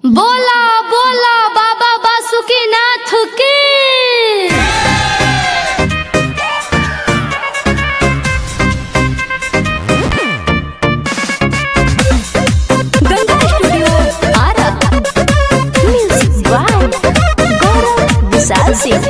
बोला बोला बाबा बासुकीनाथ की। Ganga studio Arrah. Music by Gaurav Vishal Singh.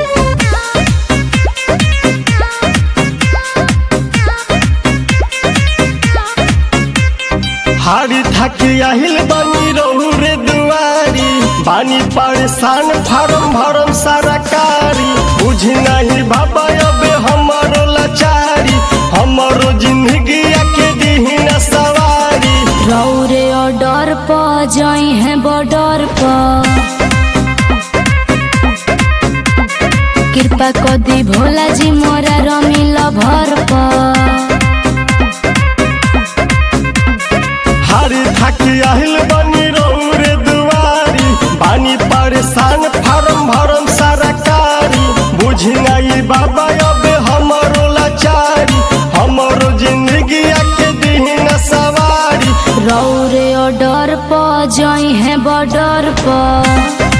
हारी थकी आहिल बनी रहू रे दुआरी, बानी परेशान फारम भरम सरकारी। बुझी नहीं बाबा अबे हमारो लाचारी, हमारो जिंदगी के दीही न सवारी। रौरे ऑर्डर पर जाई है बॉर्डर पर, कृपा कर दी भोला जी मोरा रमिल भर पर। हारी थकी आहिल बनी रहू रे दुआरी, बानी परेशान फारम भरम सरकारी। बुझी नहीं बाबा अबे हमारो लाचारी, हमारो जिंदगी के दीही न सवारी। रौरे ऑर्डर पर जाई है बॉर्डर पर,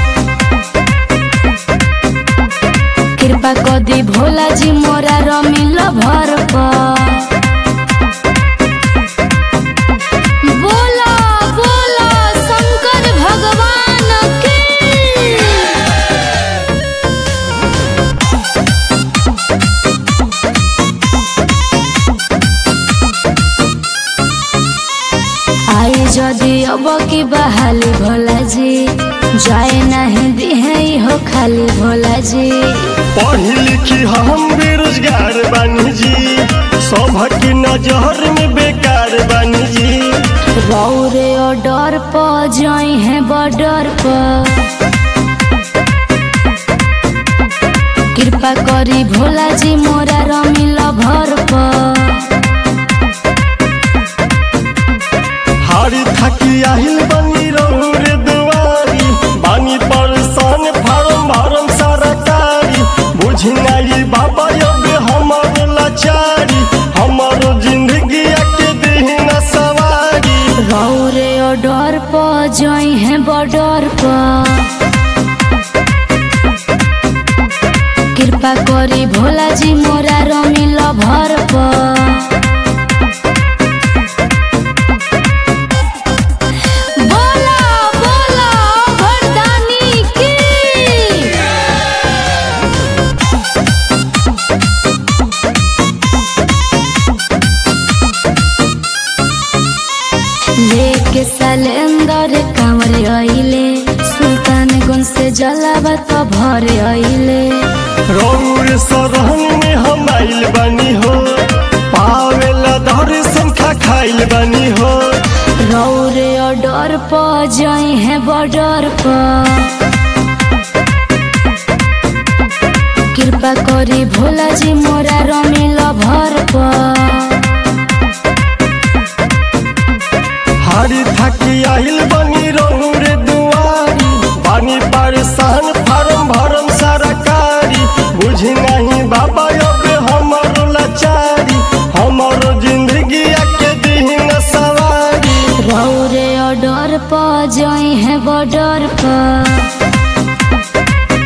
कृपा कर दी भोला जी मोरा रमिल भर पर। बोला बोला शंकर भगवान की। आई जदि अब की बहाली भोला जी, जाए नहीं दिहे हो खाली भोला जी। पढ़ी लिखी हम बेरोजगार बानी जी, सबकी नजर में बेकार बानी जी। रौरे ऑर्डर पर जाई है बॉर्डर पर, कृपा करी भोला जी मोरा रमिल भर पर। हारी थकी आहिल बनी रहू रे दुआरी, बानी परेशान फारम भरम सरकारी। बुझी नहीं बाबा अबे हमारो लाचारी, हमारो जिंदगी के दीही न सवारी। रौरे ऑर्डर पर जाई है बॉर्डर पर, कृपा करी भोला जी मोरा रमिल भर पर। बोला बोला वरदानी की। लेके सलेंदर कांवर आइले, सुल्तानगंज से जलावा तो भर आइले। रौर सरहन में हम आइल बनी हो, पावेला दर्शन खाइल बनी हो। रौरे ऑर्डर पर जाई है बॉर्डर पर, कृपा करी भोला जी मोरा रमिल भर पर। हारी थकी आहिल बनी रहू रे दुआरी, बानी परेशान फारम भरम सरकारी। बुझी नहीं बाबा अबे हमारो लाचारी, हमारो जिंदगी के दीही न सवारी। रौरे ऑर्डर पर जाई है बॉर्डर पर,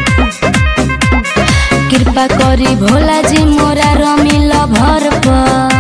कृपा करी भोला जी मोरा रमिल भर पर।